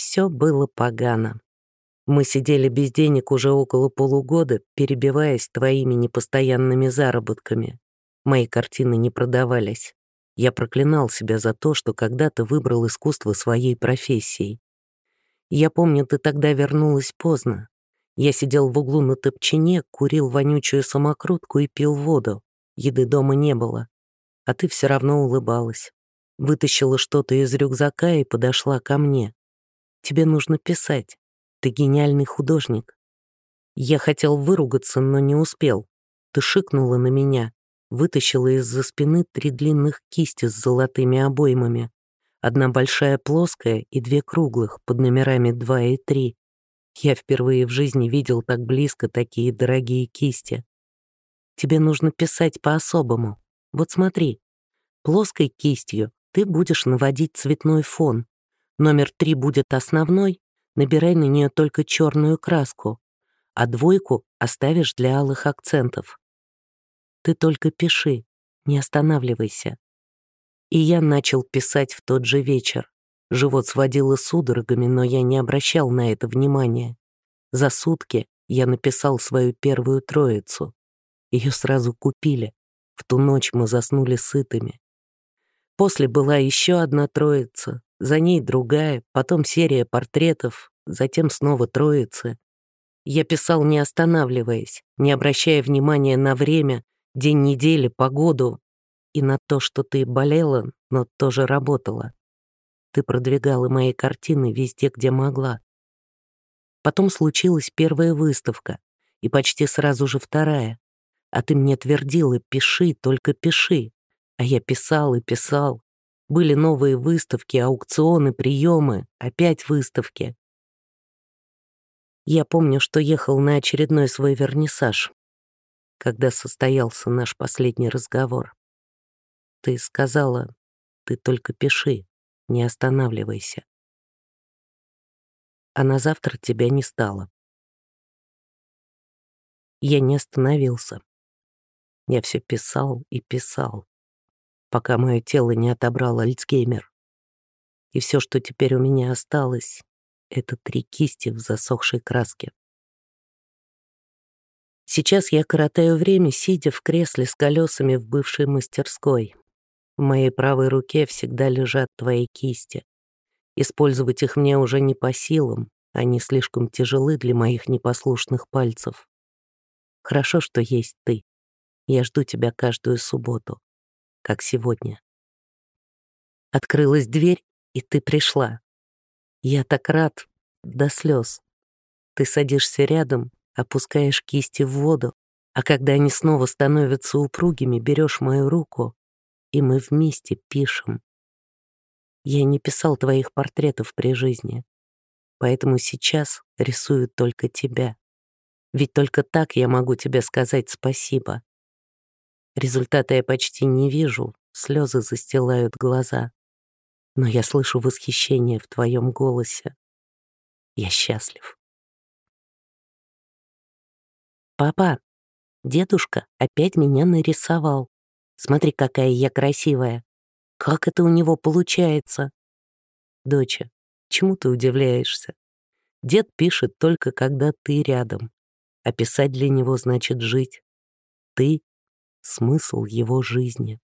все было погано. Мы сидели без денег уже около полугода, перебиваясь твоими непостоянными заработками. Мои картины не продавались. Я проклинал себя за то, что когда-то выбрал искусство своей профессией. Я помню, ты тогда вернулась поздно. Я сидел в углу на топчине, курил вонючую самокрутку и пил воду. Еды дома не было. А ты все равно улыбалась. Вытащила что-то из рюкзака и подошла ко мне. Тебе нужно писать. Ты гениальный художник. Я хотел выругаться, но не успел. Ты шикнула на меня, вытащила из-за спины 3 длинных кисти с золотыми обоймами. Одна большая плоская и 2 круглых под номерами 2 и 3. Я впервые в жизни видел так близко такие дорогие кисти. Тебе нужно писать по-особому. Вот смотри, плоской кистью ты будешь наводить цветной фон. Номер 3 будет основной, набирай на нее только черную краску, а 2 оставишь для алых акцентов. Ты только пиши, не останавливайся. И я начал писать в тот же вечер. Живот сводило судорогами, но я не обращал на это внимания. За сутки я написал свою первую троицу. Ее сразу купили. В ту ночь мы заснули сытыми. После была еще одна троица, за ней другая, потом серия портретов, затем снова троицы. Я писал, не останавливаясь, не обращая внимания на время, день недели, погоду и на то, что ты болела, но тоже работала. Ты продвигала мои картины везде, где могла. Потом случилась первая выставка, и почти сразу же вторая. А ты мне твердила: пиши, только пиши. А я писал и писал. Были новые выставки, аукционы, приемы, опять выставки. Я помню, что ехал на очередной свой вернисаж, когда состоялся наш последний разговор. Ты сказала: ты только пиши, не останавливайся. А на завтра тебя не стало. Я не остановился. Я все писал и писал, пока мое тело не отобрал Альцгеймер. И все, что теперь у меня осталось, это 3 кисти в засохшей краске. Сейчас я коротаю время, сидя в кресле с колесами в бывшей мастерской. В моей правой руке всегда лежат твои кисти. Использовать их мне уже не по силам, они слишком тяжелы для моих непослушных пальцев. Хорошо, что есть ты. Я жду тебя каждую субботу, как сегодня. Открылась дверь, и ты пришла. Я так рад до слез. Ты садишься рядом, опускаешь кисти в воду, а когда они снова становятся упругими, берешь мою руку, и мы вместе пишем. Я не писал твоих портретов при жизни, поэтому сейчас рисую только тебя. Ведь только так я могу тебе сказать спасибо. Результата я почти не вижу, слезы застилают глаза. Но я слышу восхищение в твоем голосе. Я счастлив. Папа, дедушка опять меня нарисовал. Смотри, какая я красивая. Как это у него получается? Доча, чему ты удивляешься? Дед пишет только, когда ты рядом. А писать для него значит жить. Ты — смысл его жизни.